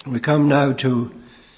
We come now to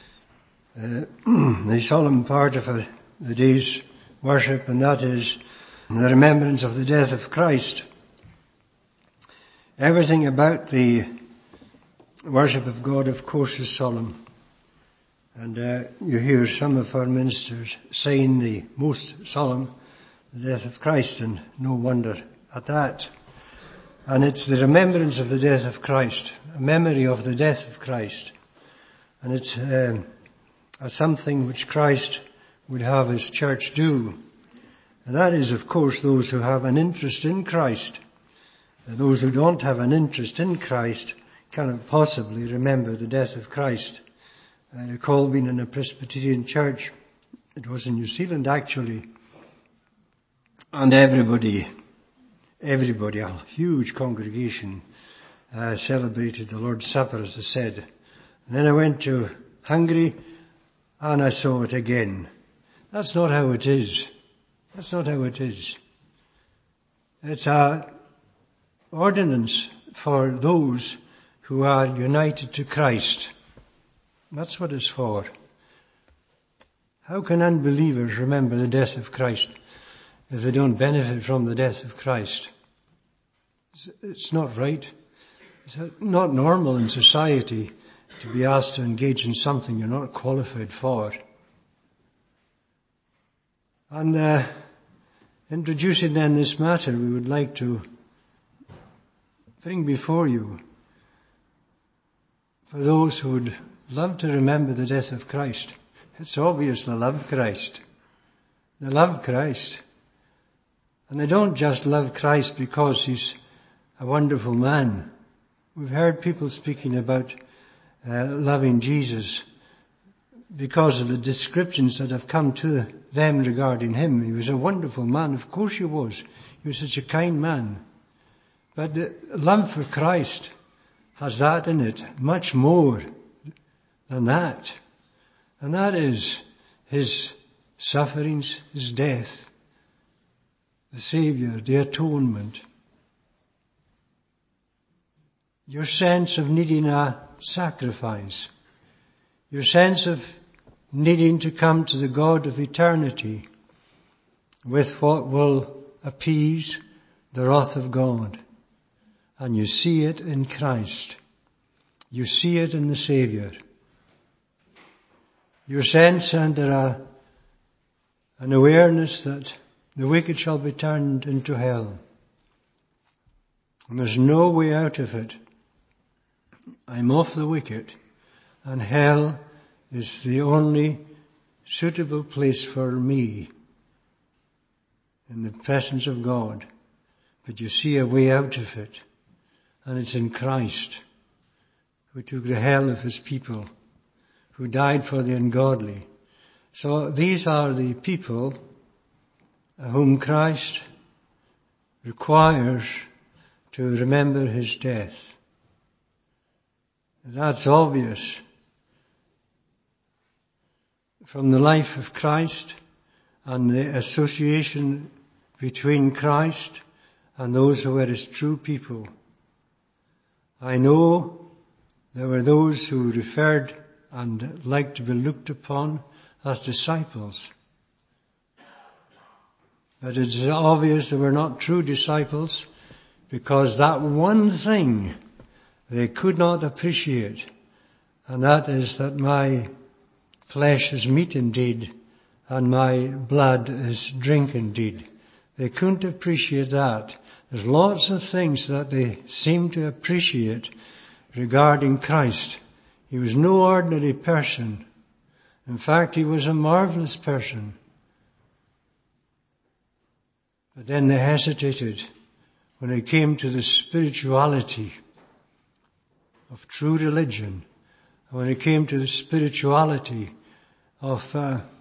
the solemn part of the day's worship, and that is the remembrance of the death of Christ. Everything about the worship of God, of course, is solemn. And you hear some of our ministers saying the most solemn, the death of Christ, and no wonder at that. And it's the remembrance of the death of Christ, a memory of the death of Christ. And it's something which Christ would have his church do. And that is, of course, those who have an interest in Christ. Those who don't have an interest in Christ cannot possibly remember the death of Christ. I recall being in a Presbyterian church. It was in New Zealand, actually. And everybody, a huge congregation, celebrated the Lord's Supper, as I said. And then I went to Hungary and I saw it again. That's not how it is. That's not how it is. It's an ordinance for those who are united to Christ. That's what it's for. How can unbelievers remember the death of Christ if they don't benefit from the death of Christ? It's not right. It's not normal in society to be asked to engage in something you're not qualified for. And introducing then this matter, we would like to bring before you, for those who would love to remember the death of Christ. It's obvious they love Christ. They love Christ. And they don't just love Christ because he's a wonderful man. We've heard people speaking about loving Jesus because of the descriptions that have come to them regarding him. He was a wonderful man. Of course he was. He was such a kind man. But the love for Christ has that in it, much more than that. And that is his sufferings, his death, the Saviour, the atonement. Your sense of needing a sacrifice. Your sense of needing to come to the God of eternity with what will appease the wrath of God. And you see it in Christ. You see it in the Saviour. Your sense under an awareness that the wicked shall be turned into hell. And there's no way out of it. I'm off the wicket, and hell is the only suitable place for me in the presence of God. But you see a way out of it, and it's in Christ, who took the hell of his people, who died for the ungodly. So these are the people whom Christ requires to remember his death. That's obvious from the life of Christ and the association between Christ and those who were his true people. I know there were those who referred and liked to be looked upon as disciples. But it's obvious they were not true disciples, because that one thing they could not appreciate, and that is that my flesh is meat indeed, and my blood is drink indeed. They couldn't appreciate that. There's lots of things that they seem to appreciate regarding Christ. He was no ordinary person. In fact, he was a marvelous person. But then they hesitated when it came to the spirituality of true religion, and when it came to the spirituality of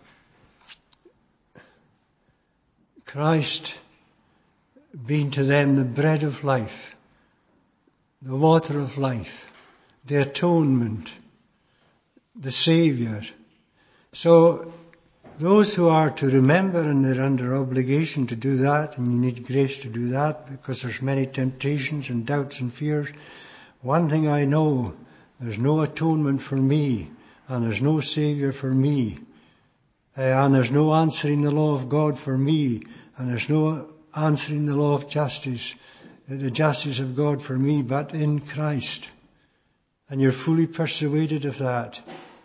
Christ being to them the bread of life, the water of life, the atonement, the Saviour. So those who are to remember, and they're under obligation to do that, and you need grace to do that because there's many temptations and doubts and fears. One thing I know, There's no atonement for me, and there's no Saviour for me, and there's no answering the law of God for me, and there's no answering the law of justice, the justice of God for me, but in Christ. And you're fully persuaded of that.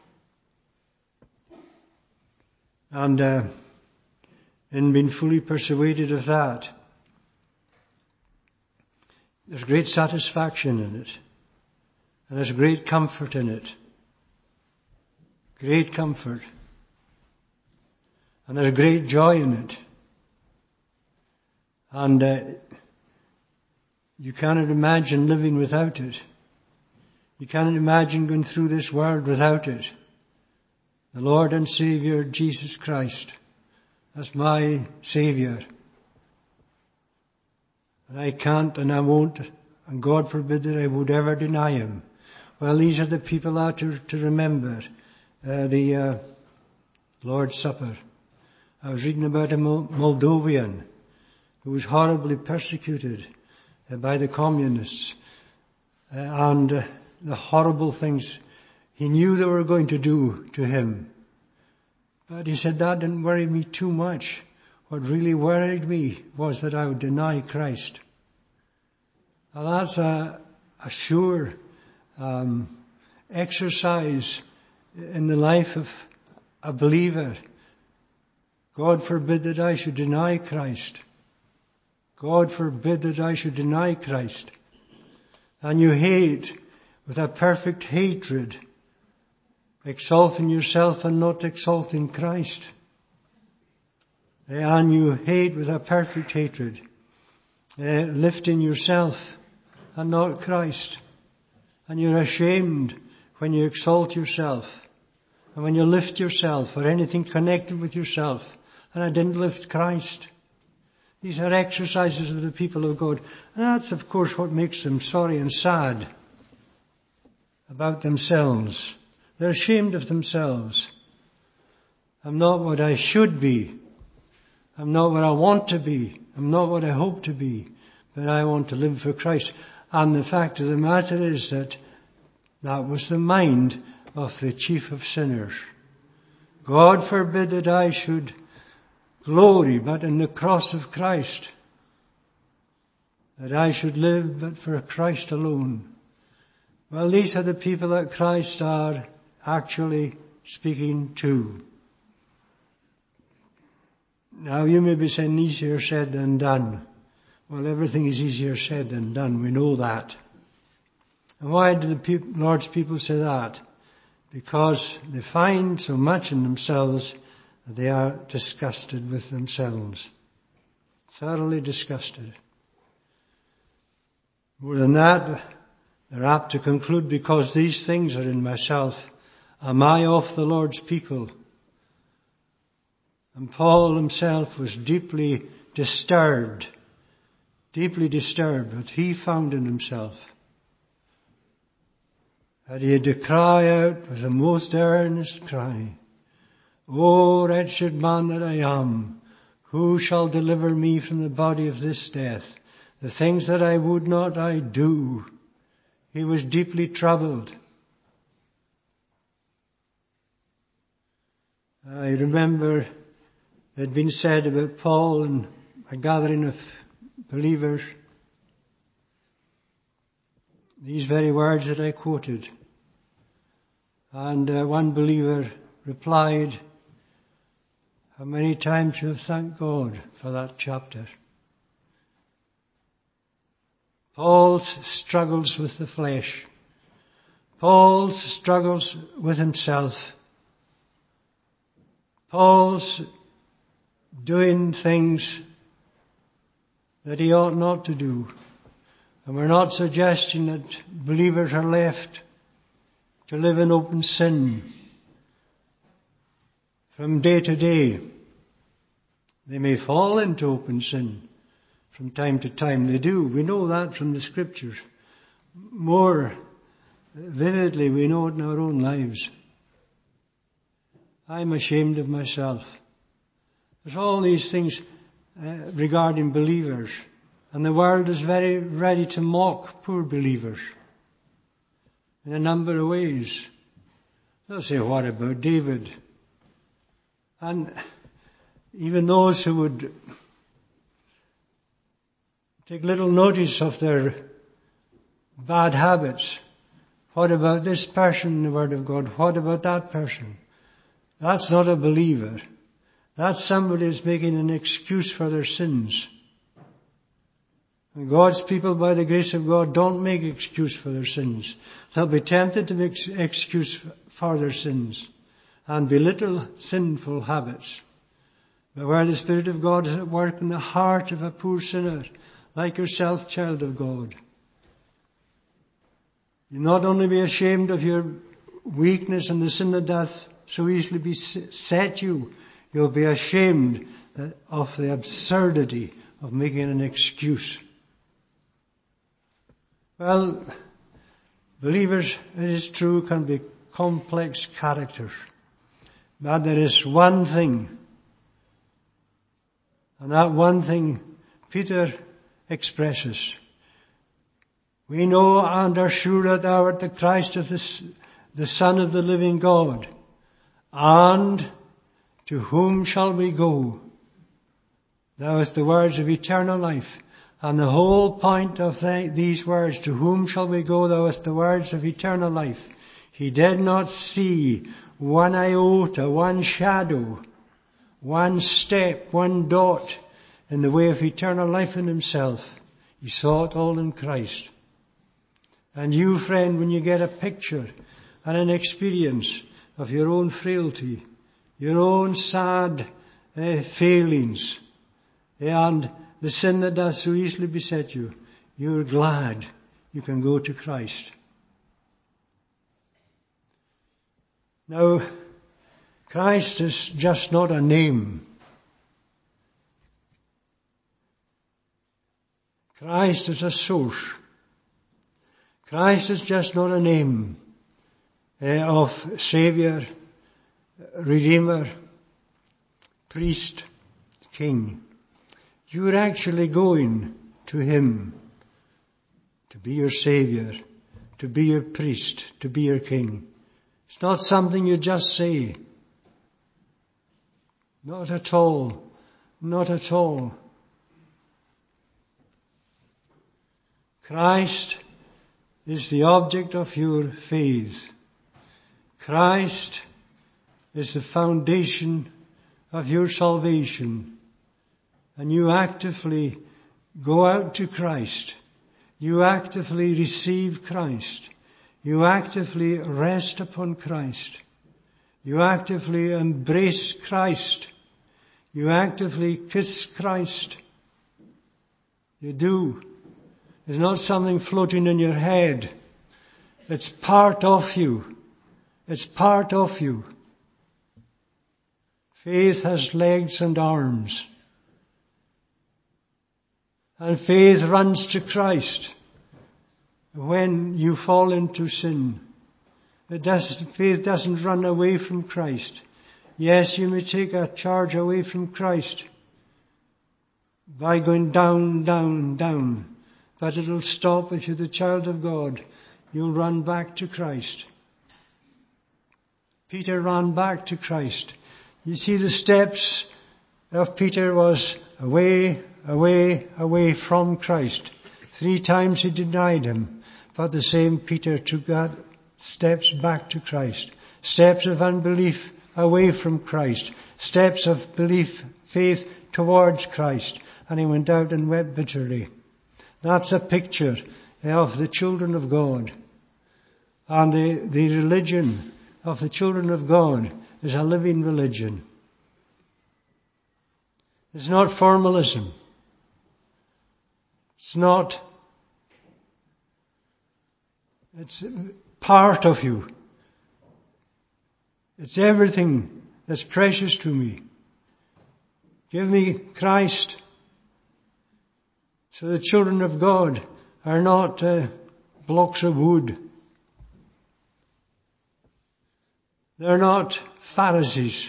And in being fully persuaded of that, there's great satisfaction in it. And there's great comfort in it. Great comfort. And there's great joy in it. And you cannot imagine living without it. You cannot imagine going through this world without it. The Lord and Saviour, Jesus Christ. That's my Saviour. And I can't and I won't, and God forbid that I would ever deny Him. Well, these are the people that are to remember. The Lord's Supper. I was reading about a Moldovan who was horribly persecuted by the communists. And the horrible things he knew they were going to do to him. But he said that didn't worry me too much. What really worried me was that I would deny Christ. Now that's a sure exercise in the life of a believer. God forbid that I should deny Christ. God forbid that I should deny Christ. And you hate with a perfect hatred, exalting yourself and not exalting Christ. And you hate with a perfect hatred, lifting yourself and not Christ. And you're ashamed when you exalt yourself and when you lift yourself or anything connected with yourself. And I didn't lift Christ. These are exercises of the people of God. And that's, of course, what makes them sorry and sad about themselves. They're ashamed of themselves. I'm not what I should be. I'm not what I want to be. I'm not what I hope to be. But I want to live for Christ. And the fact of the matter is that that was the mind of the chief of sinners. God forbid that I should glory but in the cross of Christ. That I should live but for Christ alone. Well, these are the people that Christ are actually speaking to. Now you may be saying easier said than done. Well, everything is easier said than done. We know that. And why do the Lord's people say that? Because they find so much in themselves that they are disgusted with themselves. Thoroughly disgusted. More than that, they're apt to conclude, because these things are in myself, am I of the Lord's people? And Paul himself was deeply disturbed what he found in himself. That he had to cry out with a most earnest cry, O wretched man that I am, who shall deliver me from the body of this death? The things that I would not I do. He was deeply troubled. I remember it had been said about Paul in a gathering of believers, these very words that I quoted. And one believer replied, how many times you have thanked God for that chapter. Paul's struggles with the flesh. Paul's struggles with himself. Paul's doing things that he ought not to do. And we're not suggesting that believers are left to live in open sin from day to day. They may fall into open sin from time to time. They do. We know that from the Scriptures. More vividly, we know it in our own lives. I'm ashamed of myself. There's all these things regarding believers. And the world is very ready to mock poor believers. in a number of ways. They'll say, what about David? And even those who would take little notice of their bad habits, what about this person in the Word of God? What about that person? That's not a believer. That's somebody who's making an excuse for their sins. And God's people, by the grace of God, don't make excuse for their sins. They'll be tempted to make excuse for their sins and belittle sinful habits. But where the Spirit of God is at work in the heart of a poor sinner, like yourself, child of God, you'll not only be ashamed of your weakness and the sin that doth so easily beset you, you'll be ashamed of the absurdity of making an excuse. Well, believers, it is true, can be complex characters. But there is one thing, and that one thing Peter expresses. We know and are sure that thou art the Christ of the Son of the living God. And to whom shall we go? Thou hast the words of eternal life. And the whole point of these words, to whom shall we go? Thou hast the words of eternal life. He did not see one iota, one shadow, one step, one dot in the way of eternal life in himself. He saw it all in Christ. And you, friend, when you get a picture and an experience of your own frailty, your own sad failings, and the sin that does so easily beset you, you're glad you can go to Christ. Now, Christ is just not a name. Christ is a source. Christ is just not a name of Saviour, Redeemer, Priest, King. You're actually going to Him to be your Saviour, to be your priest, to be your King. It's not something you just say. Not at all. Not at all. Christ is the object of your faith. Christ is the foundation of your salvation. And you actively go out to Christ. You actively receive Christ. You actively rest upon Christ. You actively embrace Christ. You actively kiss Christ. You do. It's not something floating in your head. It's part of you. It's part of you. Faith has legs and arms. And faith runs to Christ when you fall into sin. Faith doesn't run away from Christ. Yes, you may take a charge away from Christ by going down, down, down. But it'll stop if you're the child of God. You'll run back to Christ. Peter ran back to Christ. You see, the steps of Peter was away, away, away from Christ. 3 times he denied him. But the same Peter took that steps back to Christ. Steps of unbelief away from Christ. Steps of belief, faith towards Christ. And he went out and wept bitterly. That's a picture of the children of God. And the religion of the children of God is a living religion. It's not formalism. It's part of you. It's everything that's precious to me. Give me Christ. So the children of God are not blocks of wood. They're not Pharisees.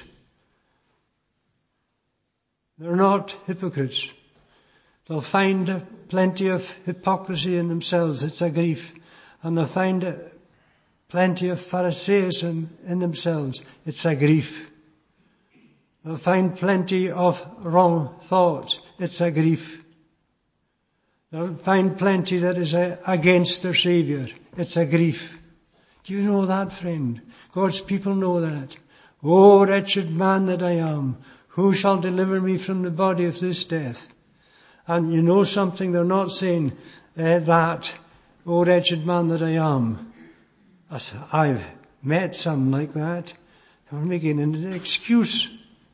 They're not hypocrites. They'll find plenty of hypocrisy in themselves. It's a grief. And they'll find plenty of Pharisaism in themselves. It's a grief. They'll find plenty of wrong thoughts. It's a grief. They'll find plenty that is against their Saviour. It's a grief. Do you know that, friend? God's people know that. Oh, wretched man that I am, who shall deliver me from the body of this death? And you know something, they're not saying that, oh, wretched man that I am. I've met some like that. They're making an excuse.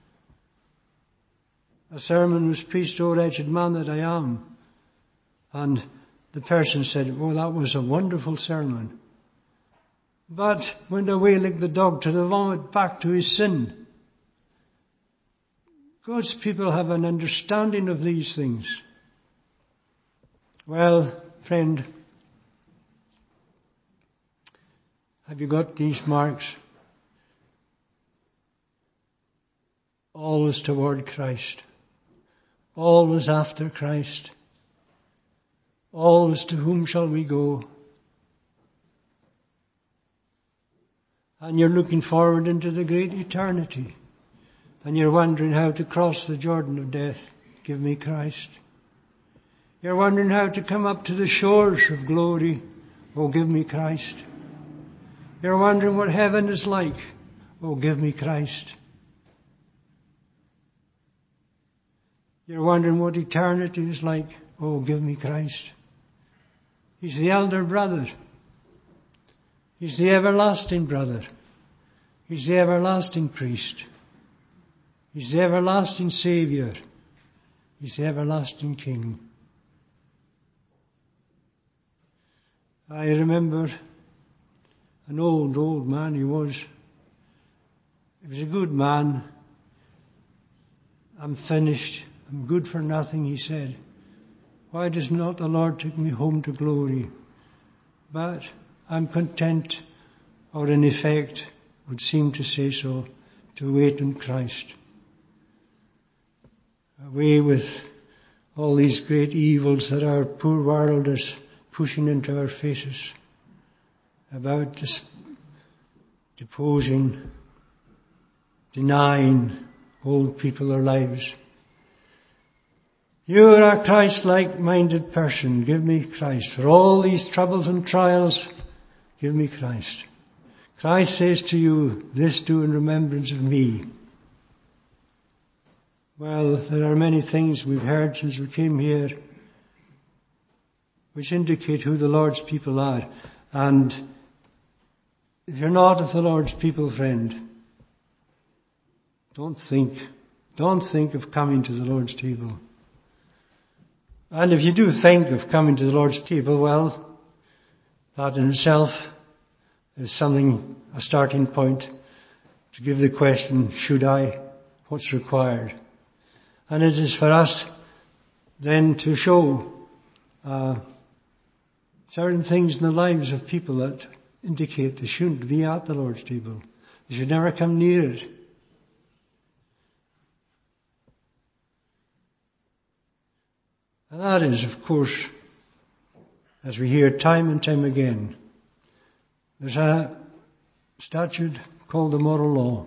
A sermon was preached, oh, wretched man that I am. And the person said, oh, that was a wonderful sermon. But went away like the dog to the vomit, back to his sin. God's people have an understanding of these things. Well, friend, have you got these marks? Always toward Christ. Always after Christ. Always to whom shall we go? And you're looking forward into the great eternity. And you're wondering how to cross the Jordan of death. Give me Christ. You're wondering how to come up to the shores of glory. Oh, give me Christ. You're wondering what heaven is like. Oh, give me Christ. You're wondering what eternity is like. Oh, give me Christ. He's the elder brother. He's the everlasting brother. He's the everlasting priest. He's the everlasting Saviour. He's the everlasting King. I remember an old man he was. He was a good man. I'm finished. I'm good for nothing, he said. Why does not the Lord take me home to glory? But I'm content, or in effect, would seem to say so, to wait in Christ. Away with all these great evils that our poor world is pushing into our faces, about deposing, denying old people their lives. You are a Christ-like minded person. Give me Christ. For all these troubles and trials, give me Christ. Christ says to you, this do in remembrance of me. Well, there are many things we've heard since we came here which indicate who the Lord's people are. And if you're not of the Lord's people, friend, don't think of coming to the Lord's table. And if you do think of coming to the Lord's table, well, that in itself is something, a starting point to give the question, should I? What's required? And it is for us then to show certain things in the lives of people that indicate they shouldn't be at the Lord's table. They should never come near it. And that is, of course, as we hear time and time again, there's a statute called the moral law.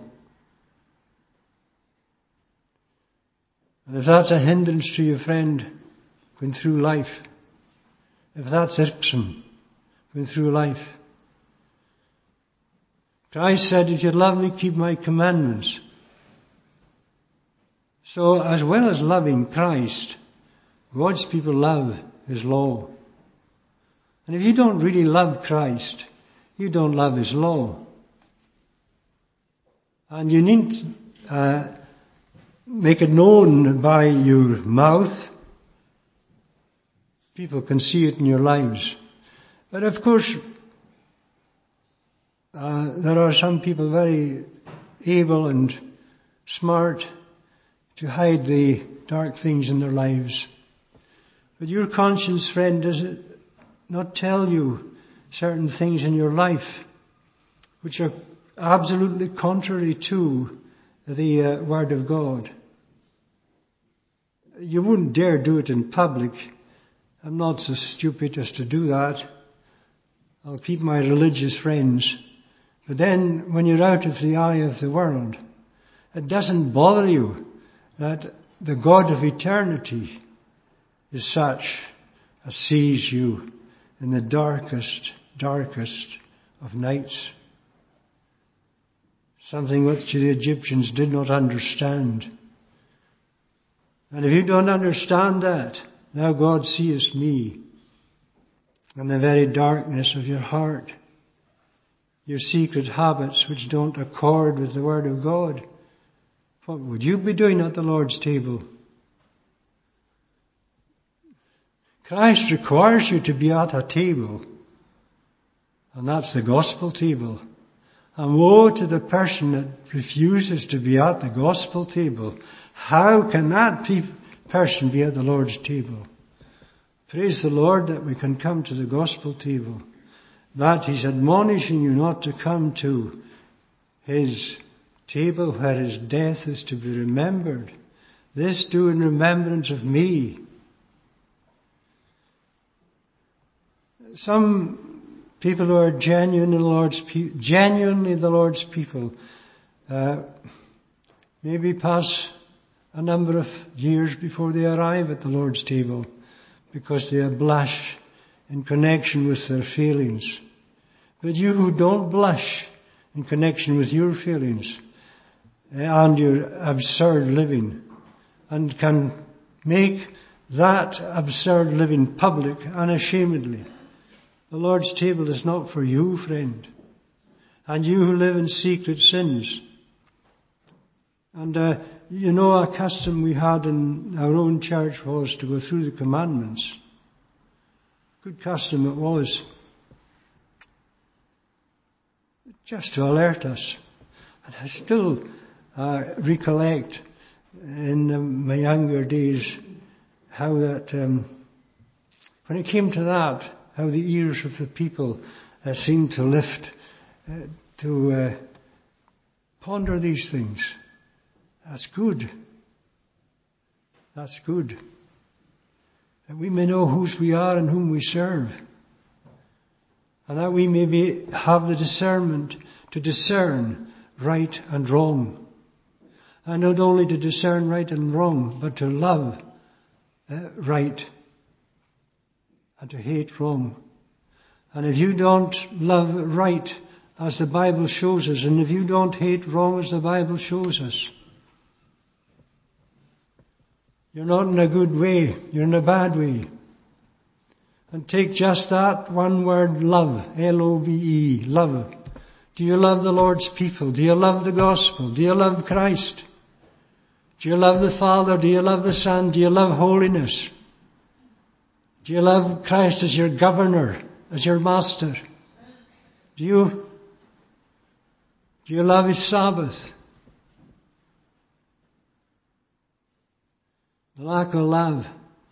And if that's a hindrance to your friend going through life, if that's irksome going through life, Christ said, if you love me, keep my commandments. So as well as loving Christ, God's people love His law. And if you don't really love Christ, you don't love His law. And you need to make it known by your mouth. People can see it in your lives. But of course, there are some people very able and smart to hide the dark things in their lives. But your conscience, friend, does it not tell you certain things in your life which are absolutely contrary to the Word of God? You wouldn't dare do it in public. I'm not so stupid as to do that. I'll keep my religious friends. But then when you're out of the eye of the world, it doesn't bother you that the God of eternity is such as sees you in the darkest of nights. Something which the Egyptians did not understand. And if you don't understand that, thou God seest me in the very darkness of your heart, your secret habits which don't accord with the Word of God. What would you be doing at the Lord's table? Christ requires you to be at a table, and that's the gospel table. And woe to the person that refuses to be at the gospel table. How can that person be at the Lord's table? Praise the Lord that we can come to the gospel table. That He's admonishing you not to come to His table where His death is to be remembered. This do in remembrance of me. Some people who are genuinely the Lord's people, maybe pass a number of years before they arrive at the Lord's table because they blush in connection with their failings. But you who don't blush in connection with your failings and your absurd living and can make that absurd living public unashamedly, the Lord's table is not for you, friend. And you who live in secret sins. And a custom we had in our own church was to go through the commandments. Good custom it was. Just to alert us. And I still recollect in my younger days how that, when it came to that, how the ears of the people seemed to lift to ponder these things. That's good. That's good. That we may know whose we are and whom we serve. And that we may have the discernment to discern right and wrong. And not only to discern right and wrong, but to love right and to hate wrong. And if you don't love right as the Bible shows us, and if you don't hate wrong as the Bible shows us, you're not in a good way, you're in a bad way. And take just that one word, love, L-O-V-E, love. Do you love the Lord's people? Do you love the gospel? Do you love Christ? Do you love the Father? Do you love the Son? Do you love holiness? Do you love Christ as your governor, as your master? Do you love His Sabbath? The lack of love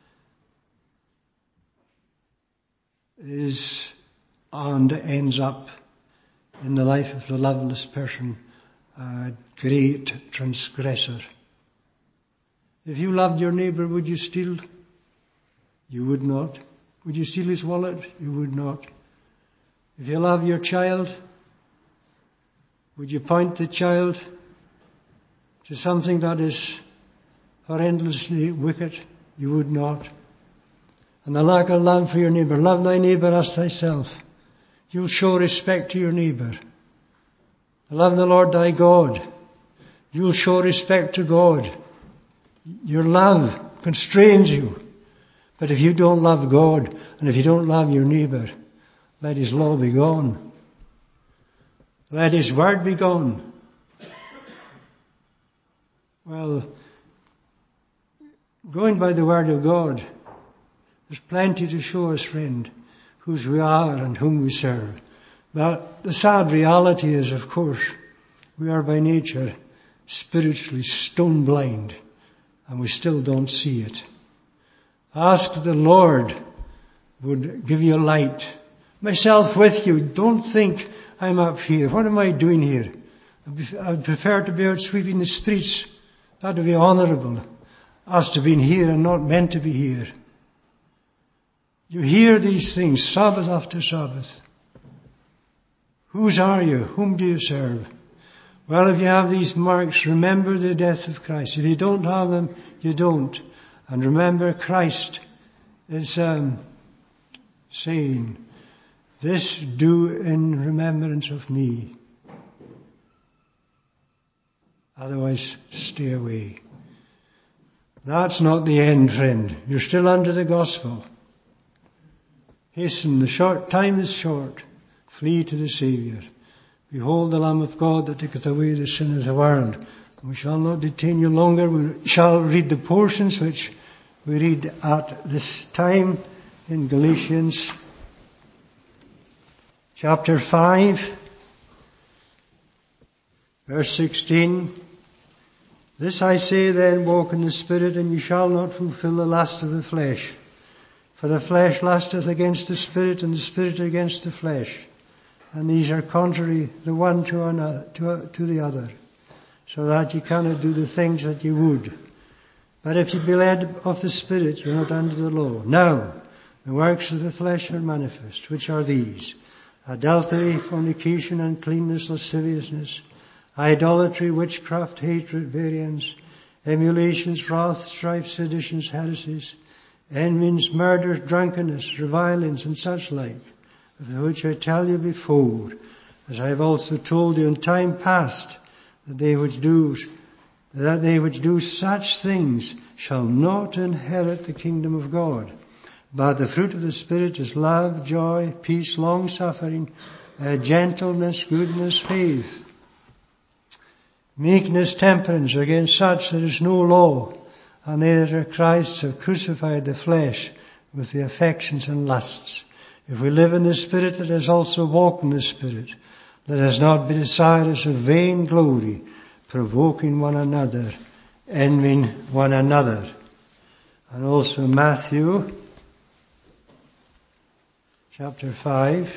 is and ends up in the life of the loveless person a great transgressor. If you loved your neighbour, would you steal? You would not. Would you steal his wallet? You would not. If you love your child, would you point the child to something that is horrendously wicked? You would not. And the lack of love for your neighbour. Love thy neighbour as thyself. You'll show respect to your neighbour. Love the Lord thy God. You'll show respect to God. Your love constrains you. But if you don't love God, and if you don't love your neighbour, let His law be gone. Let His word be gone. Well, going by the word of God, there's plenty to show us, friend, whose we are and whom we serve. But the sad reality is, of course, we are by nature spiritually stone blind, and we still don't see it. Ask the Lord would give you light. Myself with you. Don't think I'm up here. What am I doing here? I'd prefer to be out sweeping the streets. That would be honourable. As to being here and not meant to be here. You hear these things Sabbath after Sabbath. Whose are you? Whom do you serve? Well, if you have these marks, remember the death of Christ. If you don't have them, you don't. And remember, Christ is saying, this do in remembrance of me. Otherwise, stay away. That's not the end, friend. You're still under the gospel. Hasten, the time is short. Flee to the Saviour. Behold the Lamb of God that taketh away the sin of the world. We shall not detain you longer. We shall read the portions which we read at this time in Galatians chapter 5, verse 16. This I say then, walk in the Spirit, and you shall not fulfill the lust of the flesh. For the flesh lusteth against the Spirit, and the Spirit against the flesh. And these are contrary the one to the other, so that you cannot do the things that you would. But if you be led of the Spirit, you are not under the law. Now, the works of the flesh are manifest, which are these: adultery, fornication, uncleanness, lasciviousness, idolatry, witchcraft, hatred, variance, emulations, wrath, strife, seditions, heresies, envyings, murders, drunkenness, revilings, and such like, of which I tell you before, as I have also told you in time past, that they which do such things shall not inherit the kingdom of God. But the fruit of the Spirit is love, joy, peace, long-suffering, gentleness, goodness, faith, meekness, temperance. Against such there is no law. And they that are Christ's have crucified the flesh with the affections and lusts. If we live in the Spirit, let us also walk in the Spirit. Let us not be desirous of vain glory, provoking one another, envying one another. And also Matthew chapter 5.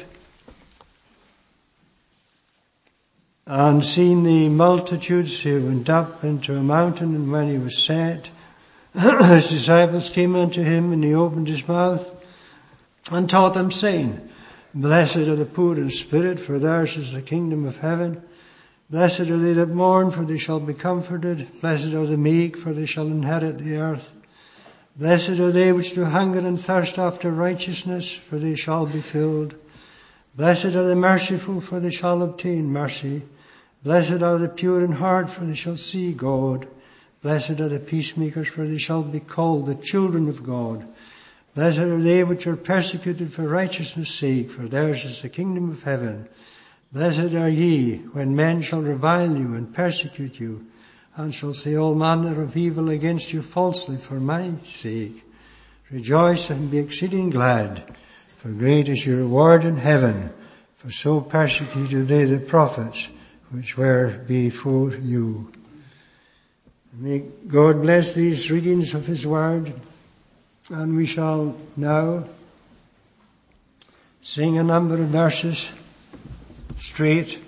And seeing the multitudes, he went up into a mountain, and when he was set, his disciples came unto him, and he opened his mouth and taught them, saying, Blessed are the poor in spirit, for theirs is the kingdom of heaven. Blessed are they that mourn, for they shall be comforted. Blessed are the meek, for they shall inherit the earth. Blessed are they which do hunger and thirst after righteousness, for they shall be filled. Blessed are the merciful, for they shall obtain mercy. Blessed are the pure in heart, for they shall see God. Blessed are the peacemakers, for they shall be called the children of God. Blessed are they which are persecuted for righteousness' sake, for theirs is the kingdom of heaven. Blessed are ye, when men shall revile you and persecute you, and shall say all manner of evil against you falsely for my sake. Rejoice and be exceeding glad, for great is your reward in heaven, for so persecuted they the prophets which were before you. May God bless these readings of His Word, and we shall now sing a number of verses straight,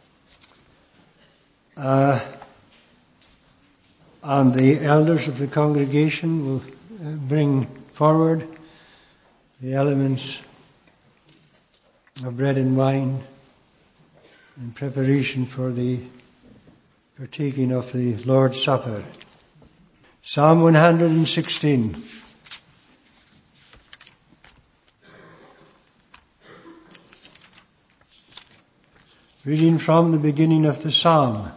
and the elders of the congregation will bring forward the elements of bread and wine in preparation for the partaking of the Lord's Supper. Psalm 116. Reading from the beginning of the psalm.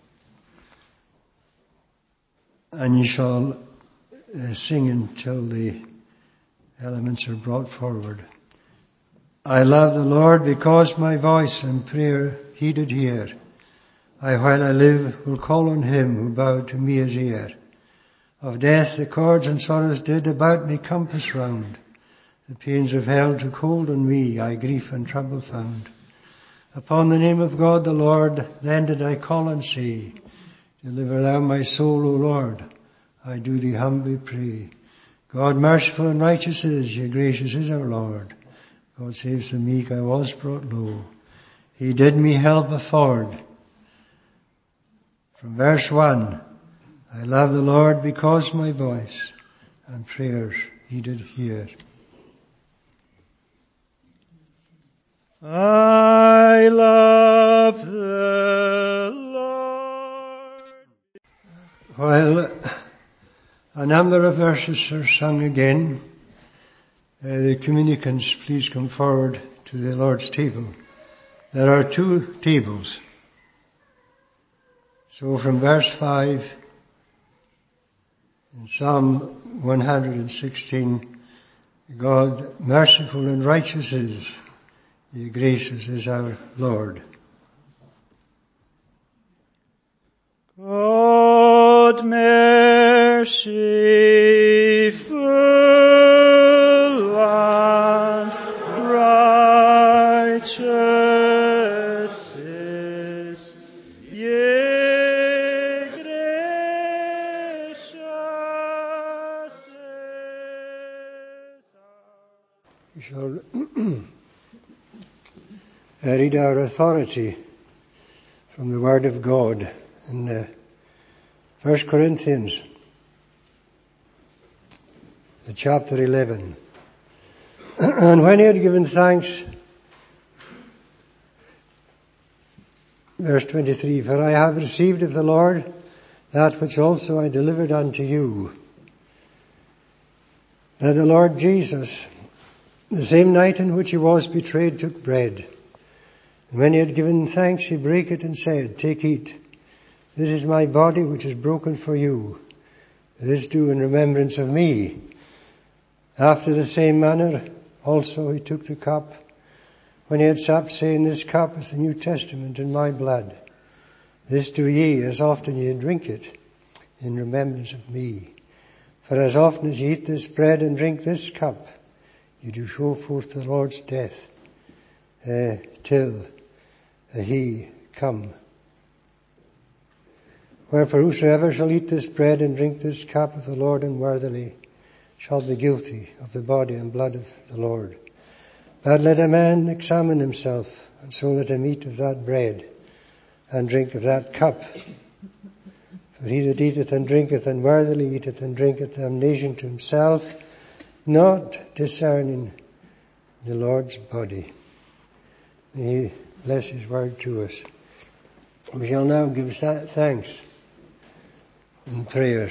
And you shall sing until the elements are brought forward. I love the Lord because my voice and prayer He did hear. I, while I live, will call on Him who bowed to me His ear. Of death the cords and sorrows did about me compass round. The pains of hell took hold on me, I grief and trouble found. Upon the name of God the Lord, then did I call and say, Deliver thou my soul, O Lord, I do thee humbly pray. God merciful and righteous is, yea, gracious is our Lord. God saves the meek, I was brought low. He did me help afford. From verse 1, I love the Lord because my voice and prayers He did hear. I love the Lord. While a number of verses are sung again, the communicants please come forward to the Lord's table. There are two tables. So from verse 5 in Psalm 116, God merciful and righteous is, He gracious is our Lord. God merciful and righteous is, yea, gracious is. We shall read our authority from the Word of God in 1 Corinthians, chapter 11. And when he had given thanks, verse 23, for I have received of the Lord that which also I delivered unto you, that the Lord Jesus, the same night in which he was betrayed, took bread. And when he had given thanks, he brake it and said, take, eat. This is my body which is broken for you. This do in remembrance of me. After the same manner also he took the cup when he had supped, saying, this cup is the New Testament in my blood. This do ye as often ye drink it in remembrance of me. For as often as ye eat this bread and drink this cup, you do show forth the Lord's death till he come. Wherefore whosoever shall eat this bread and drink this cup of the Lord unworthily shall be guilty of the body and blood of the Lord. But let a man examine himself, and so let him eat of that bread and drink of that cup. For he that eateth and drinketh unworthily eateth and drinketh damnation to himself, not discerning the Lord's body. May he bless his word to us. We shall now give thanks in prayer.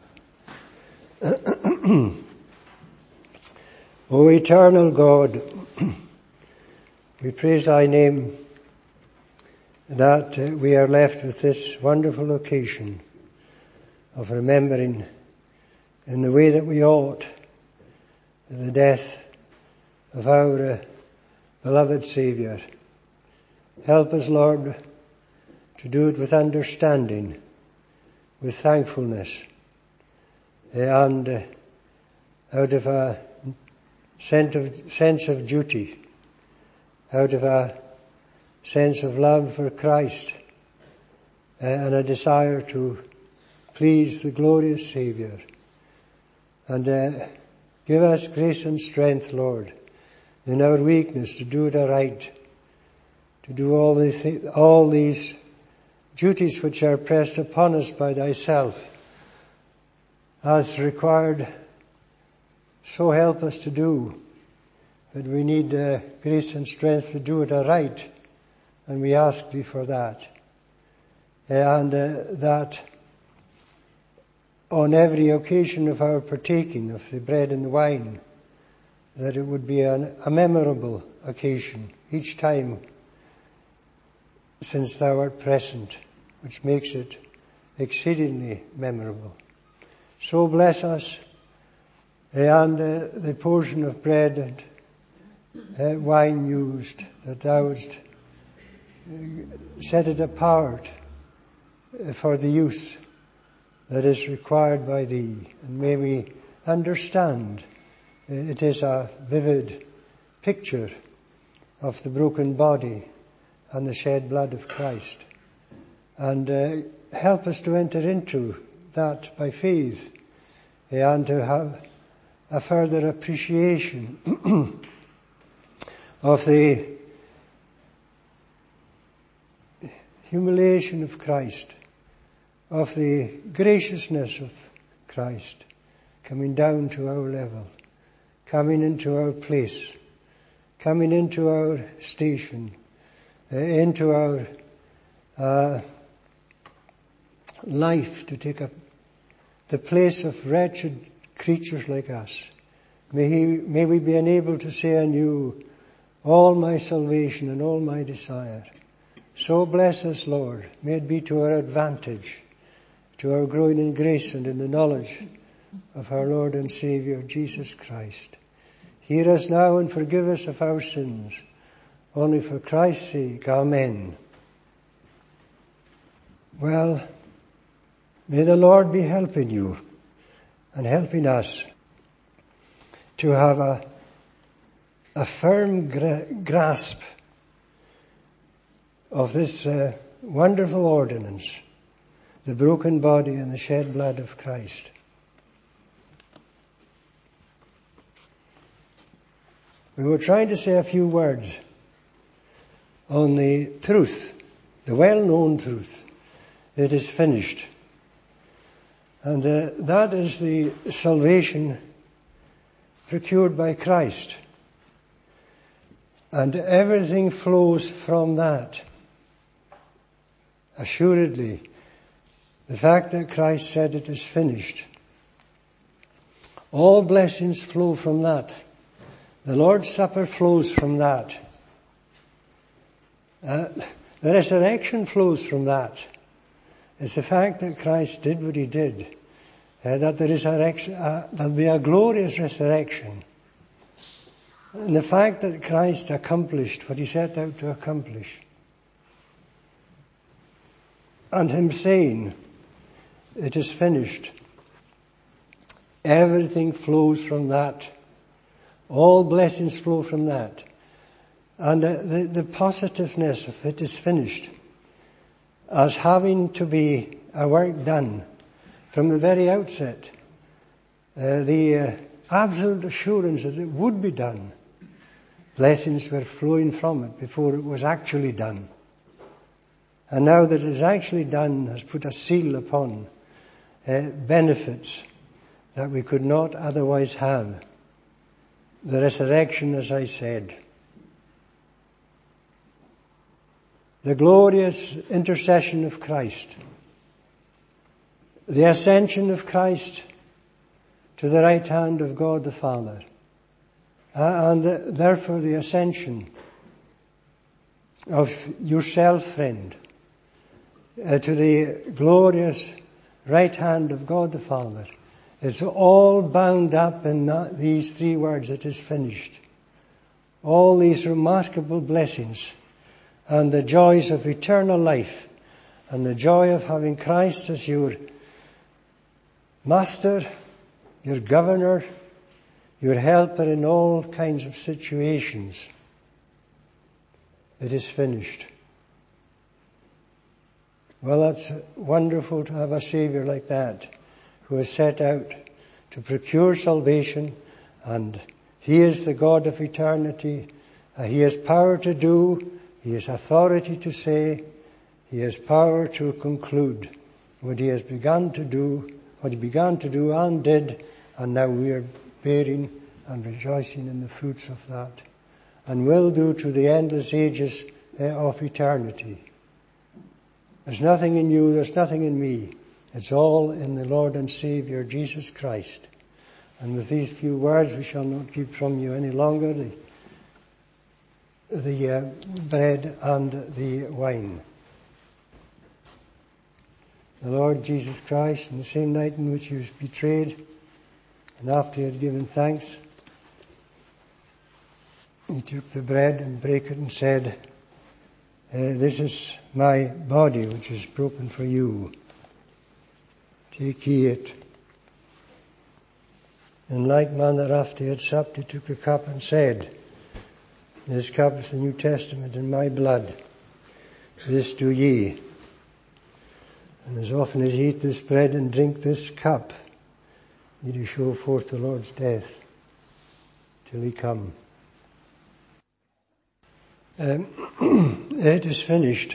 O eternal God, we praise thy name that we are left with this wonderful occasion of remembering in the way that we ought the death of our beloved Saviour. Help us, Lord, to do it with understanding, with thankfulness, and out of a sense of duty, out of a sense of love for Christ, and a desire to please the glorious Saviour. And give us grace and strength, Lord, in our weakness to do it aright, to do all these duties which are pressed upon us by thyself, as required. So help us to do, that we need grace and strength to do it aright, and we ask thee for that. And that on every occasion of our partaking of the bread and the wine, that it would be a memorable occasion each time, since thou art present, which makes it exceedingly memorable. So bless us, and the portion of bread and wine used, that thou wouldst set it apart for the use that is required by thee. And may we understand it is a vivid picture of the broken body and the shed blood of Christ. And help us to enter into that by faith, and to have a further appreciation of the humiliation of Christ, of the graciousness of Christ coming down to our level, coming into our place, coming into our station, into our life to take up the place of wretched creatures like us. May we be enabled to say anew, all my salvation and all my desire. So bless us, Lord. May it be to our advantage, to our growing in grace and in the knowledge of our Lord and Saviour, Jesus Christ. Hear us now and forgive us of our sins. Only for Christ's sake. Amen. Well, may the Lord be helping you and helping us to have a firm grasp of this wonderful ordinance, the broken body and the shed blood of Christ. We were trying to say a few words on the truth, the well-known truth. It is finished. And that is the salvation procured by Christ. And everything flows from that. Assuredly, the fact that Christ said it is finished. All blessings flow from that. The Lord's Supper flows from that. The resurrection flows from that. It's the fact that Christ did what he did. That the resurrection, there'll be a glorious resurrection. And the fact that Christ accomplished what he set out to accomplish. And him saying, it is finished. Everything flows from that. All blessings flow from that. And the positiveness of it is finished as having to be a work done from the very outset. The absolute assurance that it would be done. Blessings were flowing from it before it was actually done. And now that it is actually done has put a seal upon benefits that we could not otherwise have. The resurrection, as I said. The glorious intercession of Christ. The ascension of Christ to the right hand of God the Father. And therefore the ascension of yourself, friend, to the glorious right hand of God the Father. It's all bound up in these three words, it is finished. All these remarkable blessings and the joys of eternal life and the joy of having Christ as your master, your governor, your helper in all kinds of situations. It is finished. Well, that's wonderful to have a Saviour like that, who has set out to procure salvation, and he is the God of eternity. He has power to do, he has authority to say, he has power to conclude what he has begun to do, what he began to do and did, and now we are bearing and rejoicing in the fruits of that, and will do to the endless ages of eternity. There's nothing in you, there's nothing in me. It's all in the Lord and Saviour, Jesus Christ. And with these few words, we shall not keep from you any longer the bread and the wine. The Lord Jesus Christ, on the same night in which he was betrayed, and after he had given thanks, he took the bread and brake it and said, this is my body which is broken for you. Take ye it. In like manner after he had supped, he took the cup and said, this cup is the New Testament in my blood. This do ye. And as often as ye eat this bread and drink this cup, ye do show forth the Lord's death till he come. It is finished.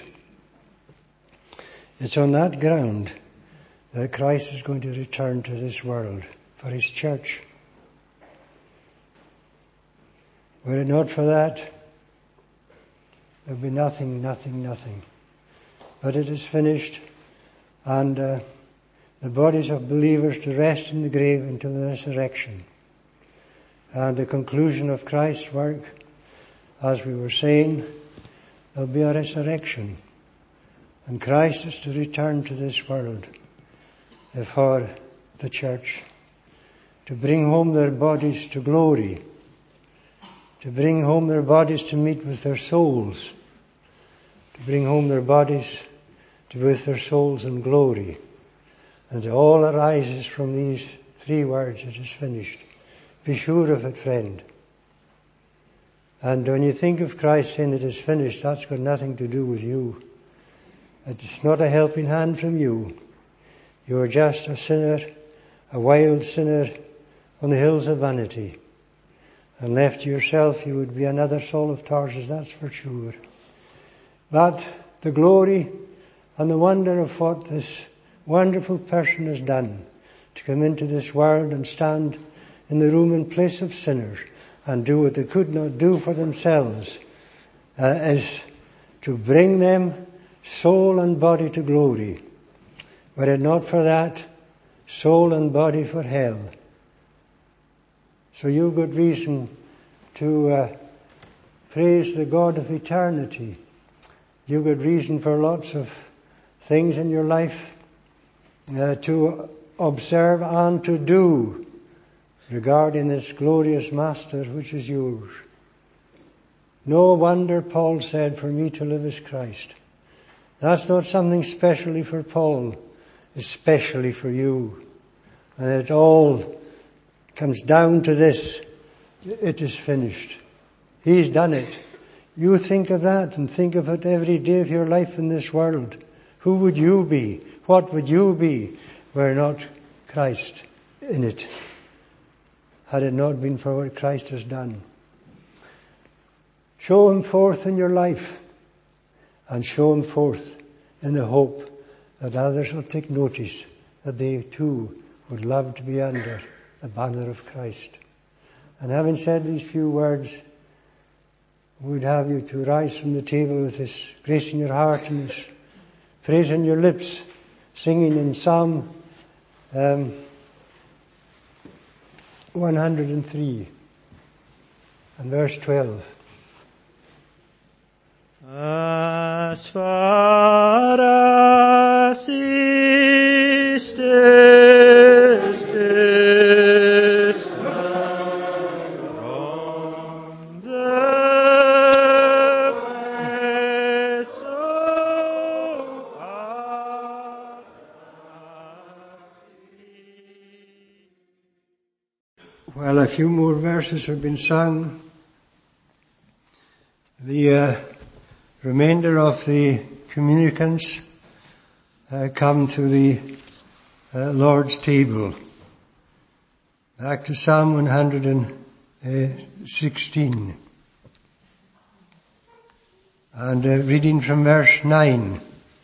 It's on that ground that Christ is going to return to this world for his church. Were it not for that, there would be nothing. But it is finished, and the bodies of believers to rest in the grave until the resurrection. And the conclusion of Christ's work, as we were saying, there'll be a resurrection. And Christ is to return to this world for the church, to bring home their bodies to glory, to bring home their bodies to meet with their souls, to bring home their bodies to be with their souls in glory. And it all arises from these 3 words, it is finished. Be sure of it, friend. And when you think of Christ saying it is finished, that's got nothing to do with you. It's not a helping hand from you. You are just a sinner, a wild sinner on the hills of vanity. And left to yourself, you would be another Saul of Tarsus, that's for sure. But the glory and the wonder of what this wonderful person has done, to come into this world and stand in the room and place of sinners and do what they could not do for themselves, is to bring them soul and body to glory. Were it not for that, soul and body for hell. So you've got reason to praise the God of eternity. You've got reason for lots of things in your life to observe and to do regarding this glorious Master which is yours. No wonder Paul said, for me to live is Christ. That's not something specially for Paul, it's specially for you. And it all comes down to this: it is finished. He's done it. You think of that and think of it every day of your life in this world. Who would you be? What would you be were not Christ in it? Had it not been for what Christ has done. Show Him forth in your life, and show Him forth in the hope that others will take notice that they too would love to be under the banner of Christ. And having said these few words, we would have you to rise from the table with this grace in your heart and this praise on your lips, singing in Psalm 103 and verse 12. As far as east is distant from the west, so far Well, a few more verses have been sung. The remainder of the communicants come to the Lord's table. Back to Psalm 116. And reading from verse 9.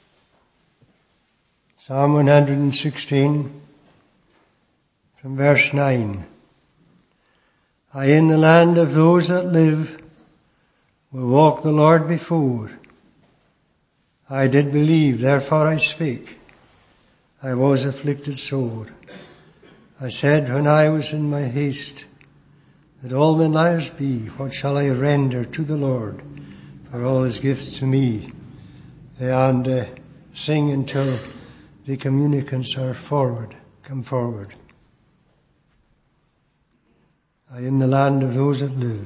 Psalm 116 from verse 9. I in the land of those that live will walk the Lord before. I did believe, therefore I spake. I was afflicted sore. I said when I was in my haste, that all my lives be, what shall I render to the Lord for all His gifts to me? And sing until the communicants are come forward. I in the land of those that live.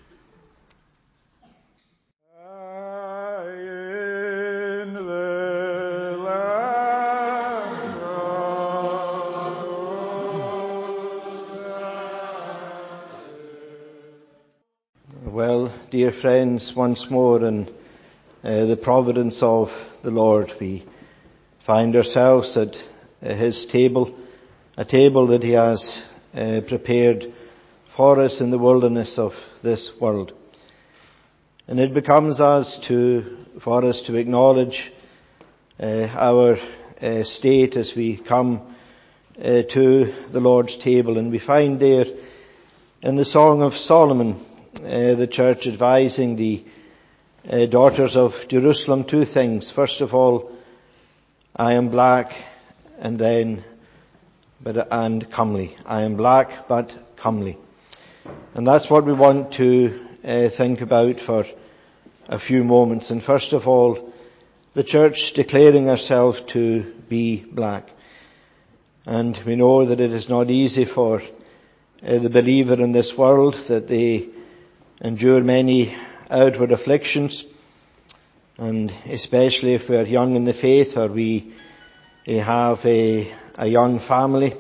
Well, dear friends, once more in the providence of the Lord, we find ourselves at His table, a table that He has prepared for us in the wilderness of this world. And it becomes for us to acknowledge our state as we come to the Lord's table. And we find there in the Song of Solomon, the church advising the daughters of Jerusalem two things. First of all, I am black, and comely. I am black but comely. And that's what we want to think about for a few moments. And first of all, the church declaring herself to be black. And we know that it is not easy for the believer in this world, that they endure many outward afflictions, and especially if we are young in the faith or we have a young family.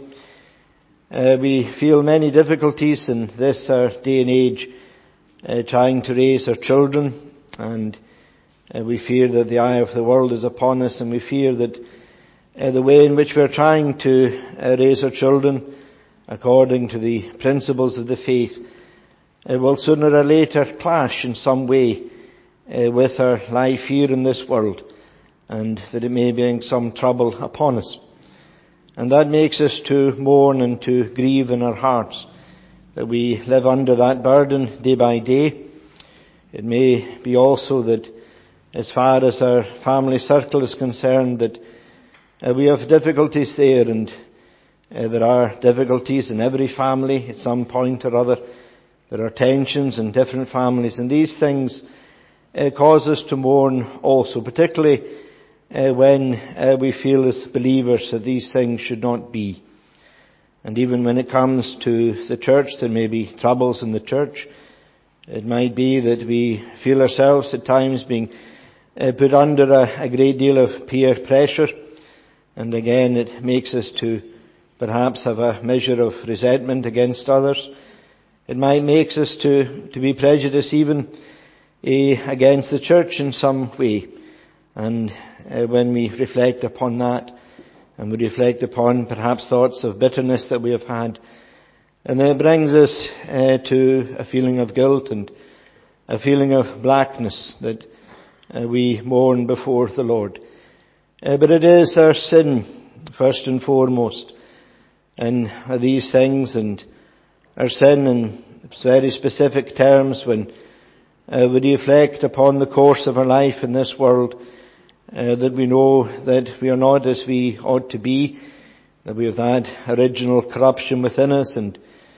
We feel many difficulties in this day and age trying to raise our children, and we fear that the eye of the world is upon us, and we fear that the way in which we are trying to raise our children according to the principles of the faith will sooner or later clash in some way with our life here in this world, and that it may bring some trouble upon us. And that makes us to mourn and to grieve in our hearts, that we live under that burden day by day. It may be also that as far as our family circle is concerned, that we have difficulties there, and there are difficulties in every family at some point or other. There are tensions in different families, and these things cause us to mourn also, particularly when we feel as believers that these things should not be. And even when it comes to the church, there may be troubles in the church. It might be that we feel ourselves at times being put under a great deal of peer pressure, and again it makes us to perhaps have a measure of resentment against others. It might make us to be prejudiced even against the church in some way. And when we reflect upon that, and we reflect upon perhaps thoughts of bitterness that we have had, and then it brings us to a feeling of guilt and a feeling of blackness, that we mourn before the Lord. But it is our sin, first and foremost, and these things, and our sin in very specific terms when we reflect upon the course of our life in this world, that we know that we are not as we ought to be, that we have that original corruption within us, and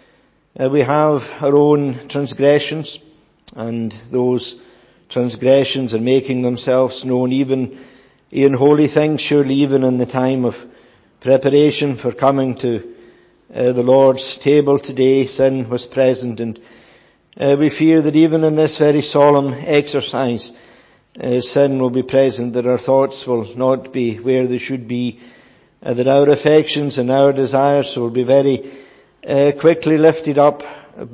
we have our own transgressions, and those transgressions are making themselves known even in holy things. Surely even in the time of preparation for coming to the Lord's table today, sin was present, and we fear that even in this very solemn exercise, sin will be present, that our thoughts will not be where they should be, that our affections and our desires will be very quickly lifted up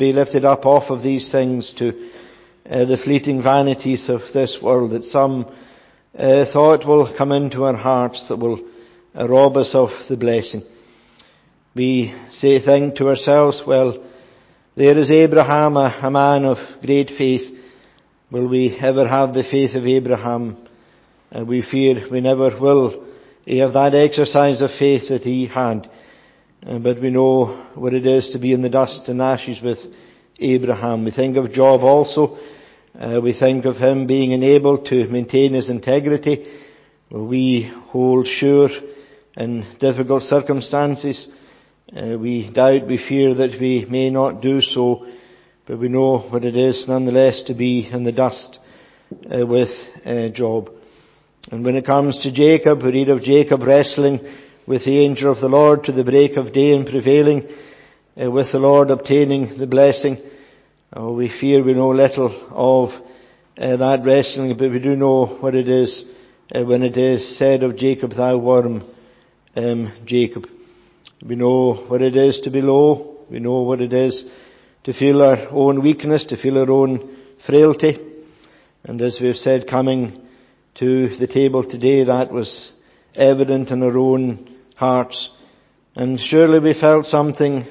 off of these things to the fleeting vanities of this world, that some thought will come into our hearts that will rob us of the blessing. We think to ourselves, well, there is Abraham, a man of great faith. Will we ever have the faith of Abraham? We fear we never will have that exercise of faith that he had. But we know what it is to be in the dust and ashes with Abraham. We think of Job also. We think of him being enabled to maintain his integrity. We hold sure in difficult circumstances. We doubt, we fear that we may not do so, but we know what it is nonetheless to be in the dust with Job. And when it comes to Jacob, we read of Jacob wrestling with the angel of the Lord to the break of day and prevailing with the Lord, obtaining the blessing. We fear we know little of that wrestling, but we do know what it is when it is said of Jacob, thou worm, Jacob. We know what it is to be low. We know what it is to feel our own weakness, to feel our own frailty. And as we've said, coming to the table today, that was evident in our own hearts. And surely we felt something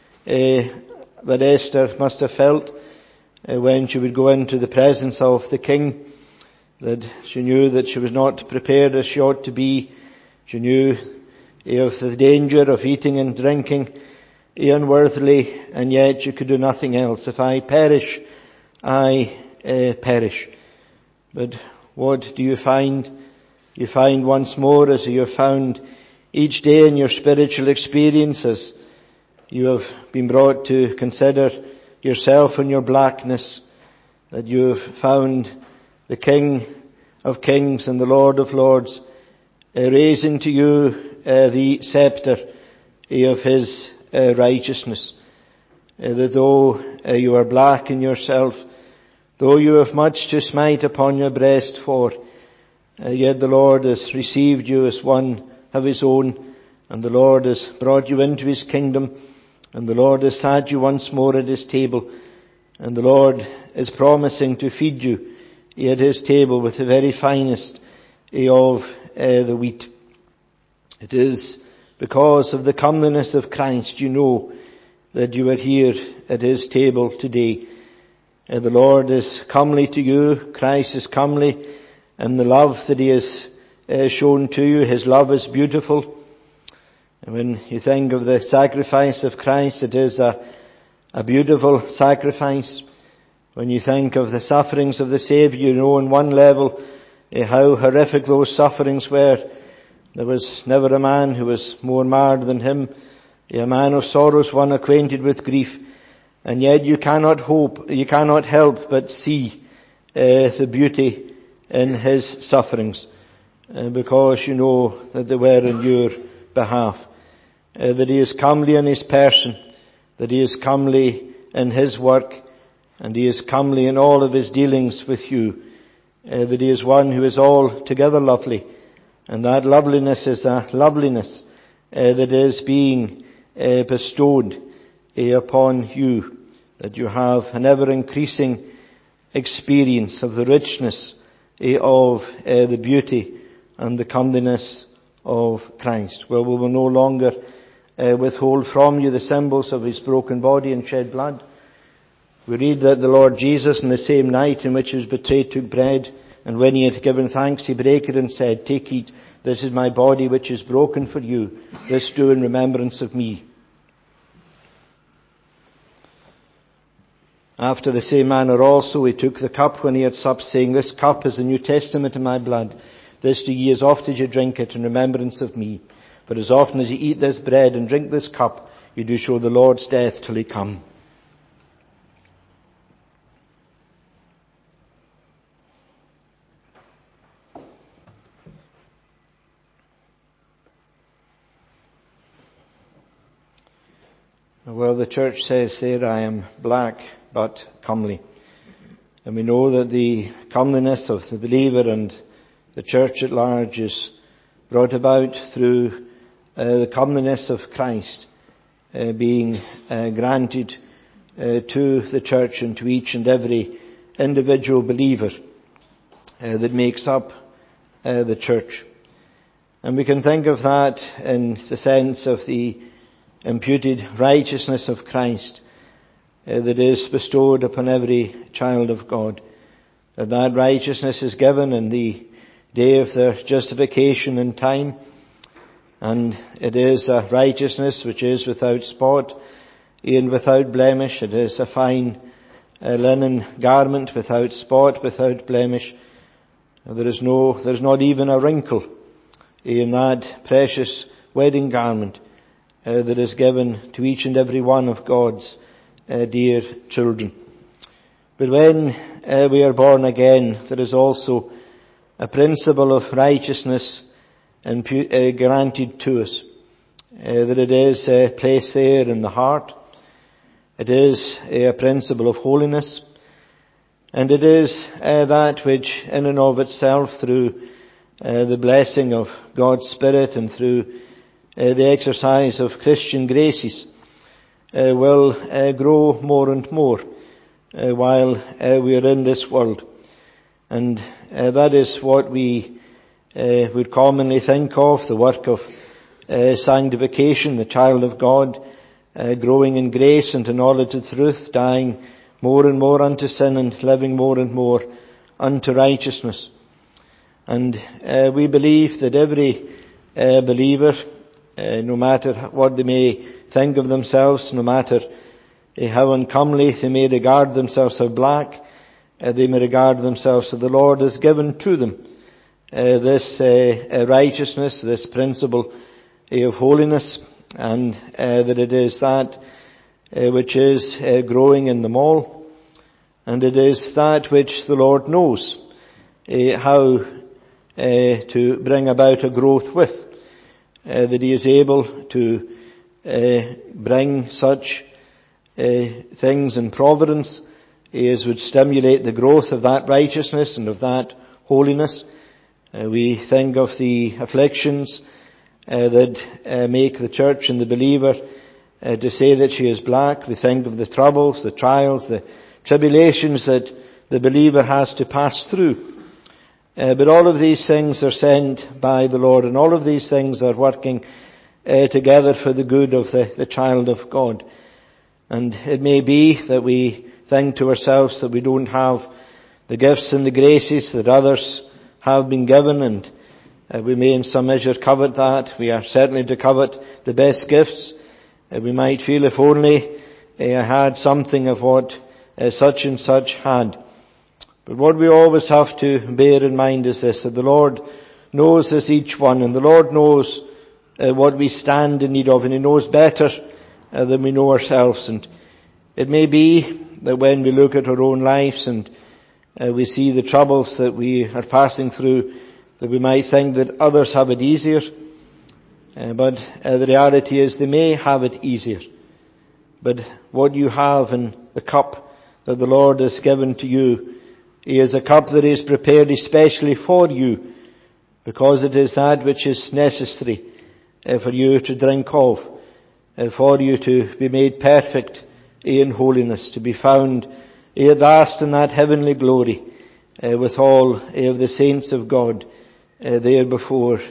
that Esther must have felt when she would go into the presence of the king, that she knew that she was not prepared as she ought to be. She knew of the danger of eating and drinking unworthily, and yet she could do nothing else. If I perish perish. But what do you find? You find once more, as you have found each day in your spiritual experiences, you have been brought to consider yourself and your blackness, that you have found the King of Kings and the Lord of Lords raising to you the scepter of His righteousness. That though you are black in yourself, though you have much to smite upon your breast for, yet the Lord has received you as one of His own, and the Lord has brought you into His kingdom, and the Lord has sat you once more at His table, and the Lord is promising to feed you at His table with the very finest of the wheat. It is because of the comeliness of Christ, you know, that you are here at His table today. The Lord is comely to you. Christ is comely, and the love that He has shown to you, His love is beautiful. And when you think of the sacrifice of Christ, it is a beautiful sacrifice. When you think of the sufferings of the Saviour, you know on one level how horrific those sufferings were. There was never a man who was more marred than Him, a man of sorrows, one acquainted with grief. And yet you cannot help but see the beauty in His sufferings, because you know that they were in your behalf. That He is comely in His person, that He is comely in His work, and He is comely in all of His dealings with you. That He is one who is altogether lovely, and that loveliness is a loveliness that is being bestowed upon you, that you have an ever-increasing experience of the richness of the beauty and the comeliness of Christ. Well, we will no longer withhold from you the symbols of His broken body and shed blood. We read that the Lord Jesus, on the same night in which He was betrayed, took bread, and when He had given thanks, He brake it and said, "Take, eat, this is my body which is broken for you. This do in remembrance of me." After the same manner also He took the cup when He had supped, saying, "This cup is the New Testament in my blood. This do ye as oft as you drink it in remembrance of me. For as often as ye eat this bread and drink this cup, you do show the Lord's death till He come." Well, the church says there, "I am black but comely." And we know that the comeliness of the believer and the church at large is brought about through the comeliness of Christ being granted to the church and to each and every individual believer that makes up the church. And we can think of that in the sense of the imputed righteousness of Christ that is bestowed upon every child of God. That righteousness is given in the day of their justification in time, and it is a righteousness which is without spot and without blemish. It is a fine linen garment, without spot, without blemish. There's not even a wrinkle in that precious wedding garment that is given to each and every one of God's dear children. But when we are born again, there is also a principle of righteousness granted to us, that it is placed there in the heart. It is a principle of holiness, and it is that which in and of itself, through the blessing of God's Spirit and through the exercise of Christian graces, will grow more and more while we are in this world. And that is what we would commonly think of, the work of sanctification, the child of God growing in grace and in knowledge of truth, dying more and more unto sin and living more and more unto righteousness. And we believe that every believer, no matter what they may think of themselves, no matter how uncomely they may regard themselves, how black they may regard themselves. So the Lord has given to them this righteousness, this principle of holiness, and that it is that which is growing in them all, and it is that which the Lord knows how to bring about a growth with, that He is able to bring such things in providence as would stimulate the growth of that righteousness and of that holiness. We think of the afflictions that make the church and the believer to say that she is black. We think of the troubles, the trials, the tribulations that the believer has to pass through. But all of these things are sent by the Lord, and all of these things are working together for the good of the child of God. And it may be that we think to ourselves that we don't have the gifts and the graces that others have been given, and we may in some measure covet that. We are certainly to covet the best gifts. We might feel, if only I had something of what such and such had. But what we always have to bear in mind is this, that the Lord knows us each one, and the Lord knows what we stand in need of, and He knows better than we know ourselves. And it may be that when we look at our own lives and we see the troubles that we are passing through, that we might think that others have it easier. But the reality is they may have it easier. But what you have in the cup that the Lord has given to you is a cup that is prepared especially for you, because it is that which is necessary for you to drink of, for you to be made perfect in holiness, to be found at last in that heavenly glory with all of the saints of God there before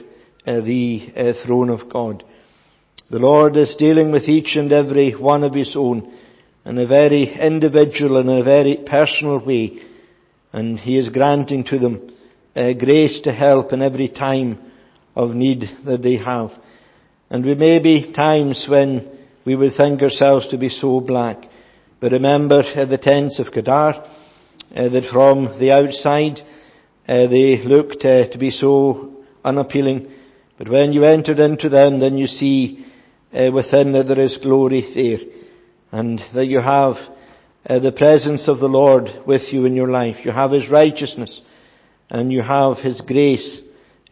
the throne of God. The Lord is dealing with each and every one of His own in a very individual and a very personal way, and He is granting to them grace to help in every time of need that they have. And we may be times when we would think ourselves to be so black. But remember the tents of Kedar, that from the outside they looked to be so unappealing. But when you entered into them, then you see within that there is glory there, and that you have the presence of the Lord with you in your life. You have His righteousness, and you have His grace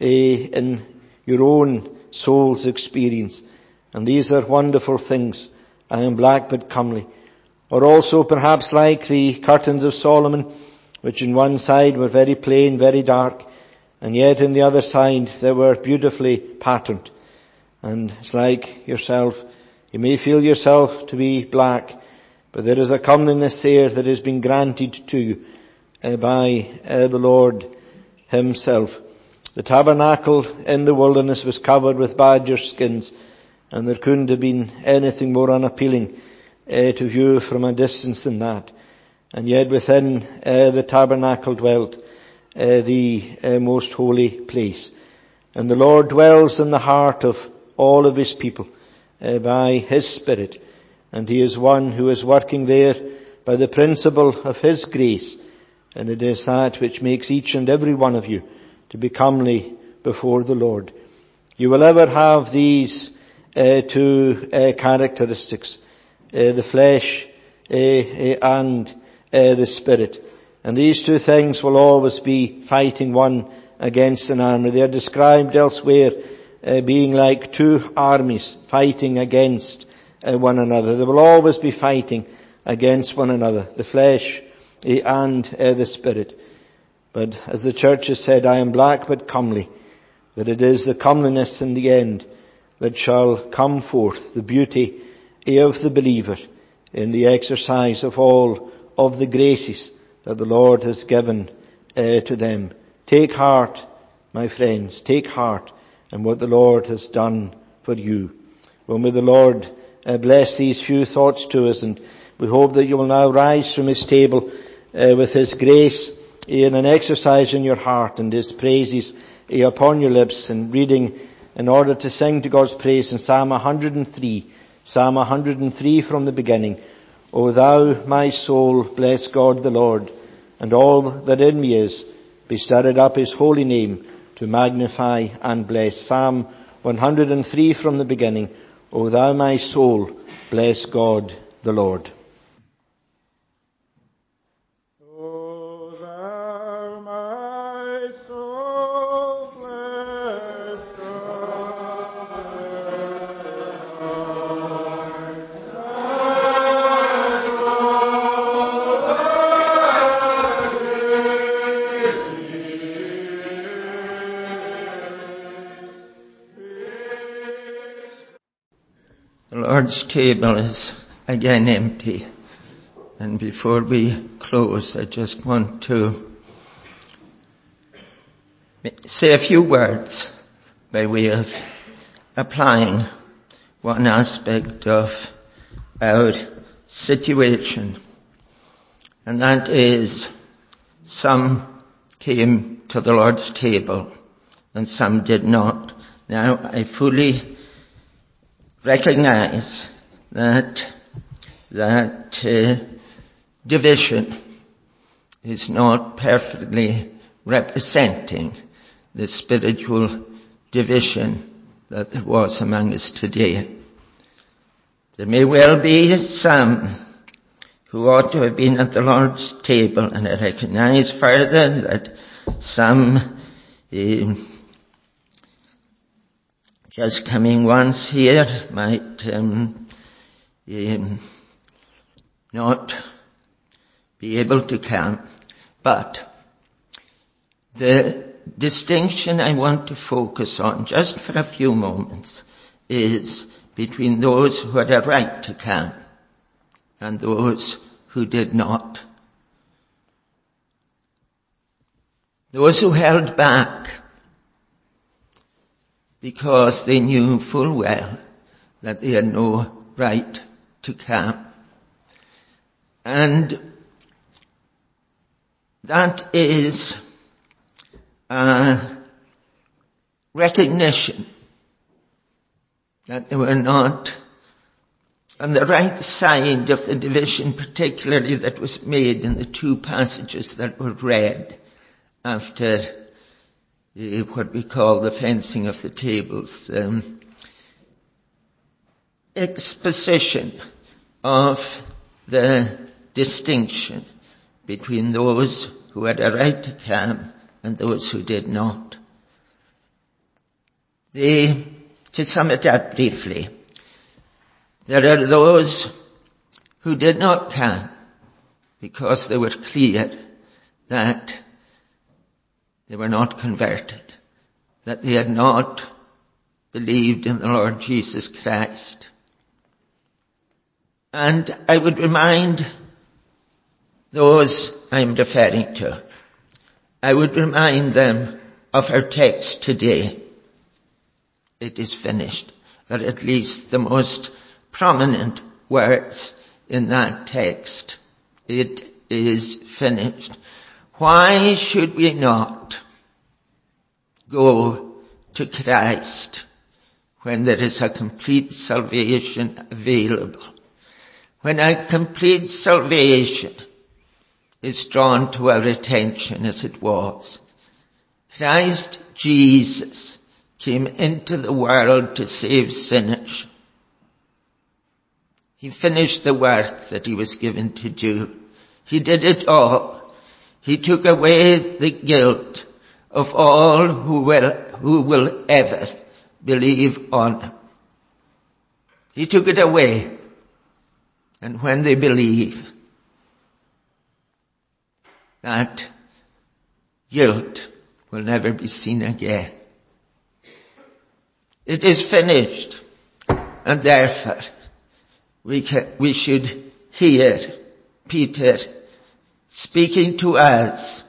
in your own soul's experience. And these are wonderful things. I am black but comely. Or also perhaps like the curtains of Solomon, which in one side were very plain, very dark, and yet in the other side they were beautifully patterned. And it's like yourself. You may feel yourself to be black, but there is a comeliness there that has been granted to you by the Lord Himself. The tabernacle in the wilderness was covered with badger skins, and there couldn't have been anything more unappealing to view from a distance than that. And yet within the tabernacle dwelt the most holy place. And the Lord dwells in the heart of all of His people by His Spirit. And He is one who is working there by the principle of His grace. And it is that which makes each and every one of you to be comely before the Lord. You will ever have these two characteristics, the flesh and the Spirit. And these two things will always be fighting one against another. They are described elsewhere being like two armies fighting against one another. They will always be fighting against one another, the flesh and the Spirit. But as the church has said, I am black but comely, that it is the comeliness in the end that shall come forth, the beauty of the believer in the exercise of all of the graces that the Lord has given to them. Take heart, my friends, take heart in what the Lord has done for you. Well, may the Lord bless these few thoughts to us, and we hope that you will now rise from His table with His grace in an exercise in your heart and His praises upon your lips, and reading in order to sing to God's praise in Psalm 103. Psalm 103 from the beginning. O thou, my soul, bless God the Lord. and all that in me is, be stirred up his holy name to magnify and bless. Psalm 103 from the beginning. O thou my soul, bless God the Lord. O thou my soul, bless God the Lord. The Lord's table is again empty. And before we close, I just want to say a few words by way of applying one aspect of our situation. And that is, some came to the Lord's table and some did not. Now, I fully recognize that division is not perfectly representing the spiritual division that there was among us today. There may well be some who ought to have been at the Lord's table, and I recognize further that some just coming once here might not be able to come. But the distinction I want to focus on just for a few moments is between those who had a right to come and those who did not. Those who held back because they knew full well that they had no right to come. And that is a recognition that they were not on the right side of the division, particularly that was made in the two passages that were read after what we call the fencing of the tables, the exposition of the distinction between those who had a right to come and those who did not. To sum it up briefly, there are those who did not come because they were clear that they were not converted, that they had not believed in the Lord Jesus Christ. And I would remind those I'm referring to, I would remind them of our text today. It is finished, or at least the most prominent words in that text. It is finished. Why should we not go to Christ when there is a complete salvation available? When a complete salvation is drawn to our attention as it was. Christ Jesus came into the world to save sinners. He finished the work that he was given to do. He did it all. He took away the guilt of all who will ever believe on him. He took it away. And when they believe, that guilt will never be seen again. It is finished. And therefore, we should hear Peter speaking to us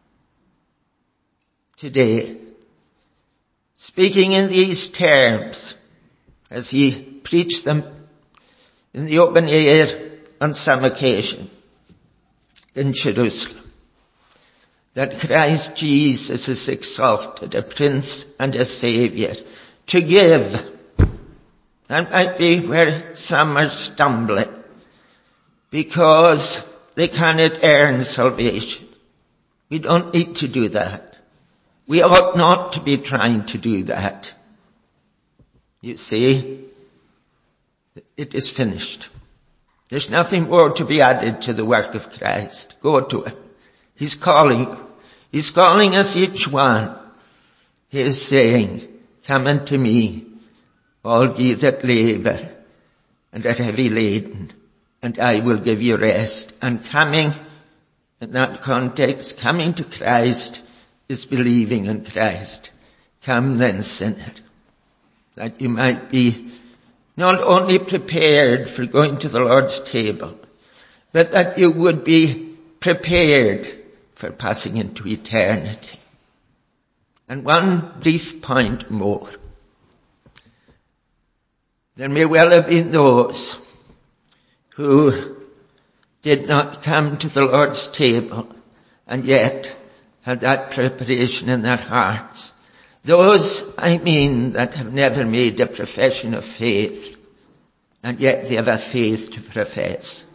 today, speaking in these terms as he preached them in the open air on some occasion in Jerusalem, that Christ Jesus is exalted, a Prince and a Saviour, to give. That might be where some are stumbling, because they cannot earn salvation. We don't need to do that. We ought not to be trying to do that. You see, it is finished. There's nothing more to be added to the work of Christ. Go to it. He's calling. He's calling us each one. He is saying, come unto me, all ye that labor and are heavy laden, and I will give you rest. And coming, in that context, coming to Christ is believing in Christ. Come then, sinner, that you might be not only prepared for going to the Lord's table, but that you would be prepared for passing into eternity. And one brief point more. There may well have been those who did not come to the Lord's table and yet had that preparation in their hearts. Those, I mean, that have never made a profession of faith, and yet they have a faith to profess.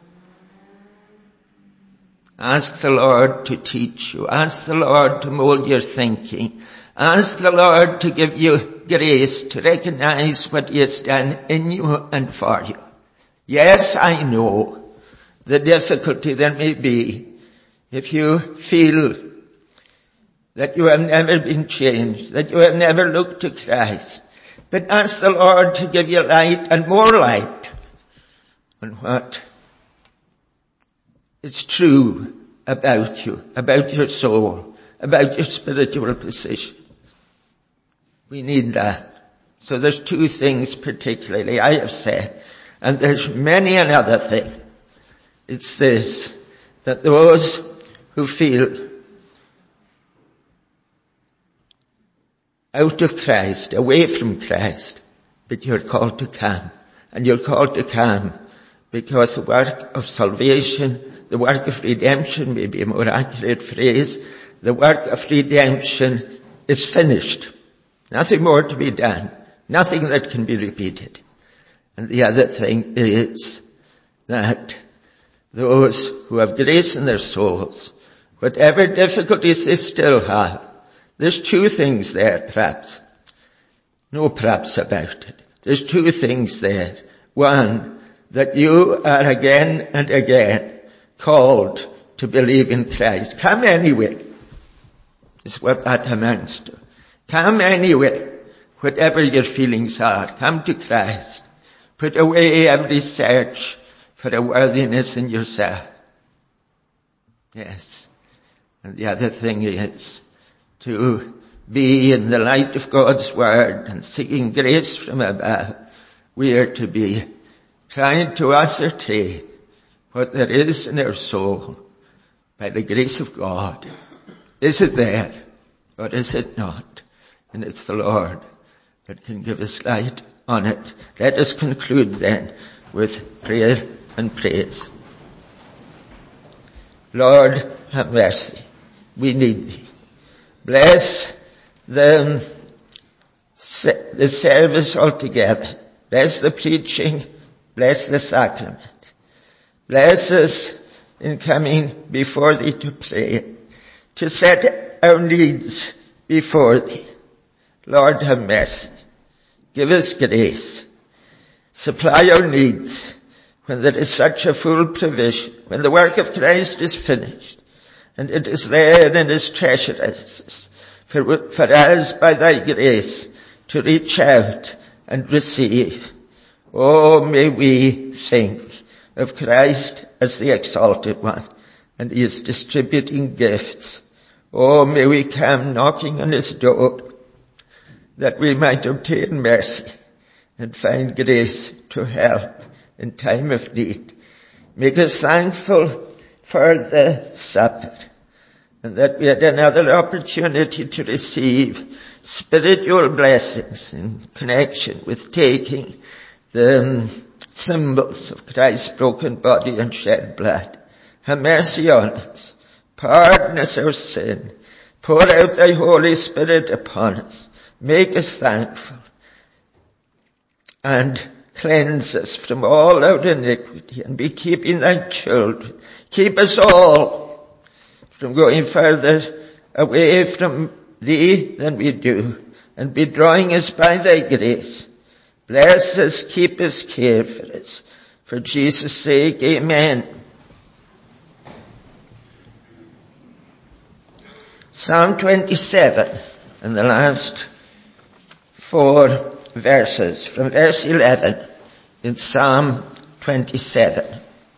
Ask the Lord to teach you. Ask the Lord to mold your thinking. Ask the Lord to give you grace to recognize what He has done in you and for you. Yes, I know the difficulty there may be if you feel that you have never been changed, that you have never looked to Christ. But ask the Lord to give you light and more light on what is true about you, about your soul, about your spiritual position. We need that. So there's two things particularly I have said, and there's many another thing. It's this, that those who feel out of Christ, away from Christ, but you're called to come. And you're called to come because the work of salvation, the work of redemption, may be a more accurate phrase, the work of redemption is finished. Nothing more to be done. Nothing that can be repeated. And the other thing is that those who have grace in their souls, whatever difficulties they still have, there's two things there, perhaps. No perhaps about it. There's two things there. One, that you are again and again called to believe in Christ. Come anyway. Is what that amounts to. Come anyway. Whatever your feelings are, come to Christ. Put away every search for a worthiness in yourself. Yes. And the other thing is to be in the light of God's Word and seeking grace from above. We are to be trying to ascertain what there is in our soul by the grace of God. Is it there or is it not? And it's the Lord that can give us light on it. Let us conclude then with prayer and praise. Lord, have mercy. We need Thee. Bless the service altogether. Bless the preaching. Bless the sacrament. Bless us in coming before Thee to pray, to set our needs before Thee. Lord, have mercy. Give us grace. Supply our needs when there is such a full provision, when the work of Christ is finished, and it is there in His treasures for us by Thy grace to reach out and receive. Oh, may we think of Christ as the exalted one, and He is distributing gifts. Oh, may we come knocking on His door, that we might obtain mercy and find grace to help in time of need. Make us thankful for the supper, and that we had another opportunity to receive spiritual blessings in connection with taking the symbols of Christ's broken body and shed blood. Have mercy on us. Pardon us our sin. Pour out Thy Holy Spirit upon us. Make us thankful. And cleanse us from all our iniquity, and be keeping Thy children. Keep us all from going further away from thee than we do, and be drawing us by thy grace. Bless us, keep us, care for us. For Jesus' sake, amen. Psalm 27, and the last 4 verses, from verse 11 in Psalm 27.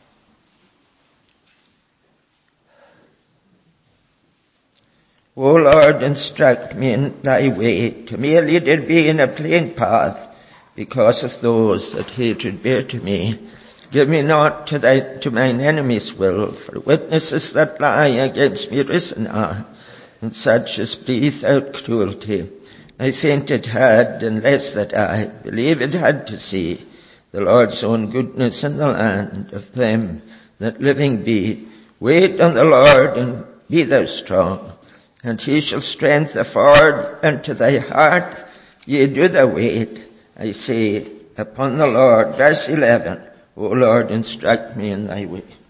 O Lord, instruct me in thy way, to me a leader be in a plain path, because of those that hatred bear to me. Give me not to mine enemies' will, for witnesses that lie against me risen are, and such as breathe out cruelty. I fainted had, unless that I believed had to see the Lord's own goodness in the land of them that living be. Wait on the Lord, and be thou strong, and he shall strength afford unto thy heart. Yea, do thou wait, I say, upon the Lord. Verse 11, O Lord, instruct me in thy way.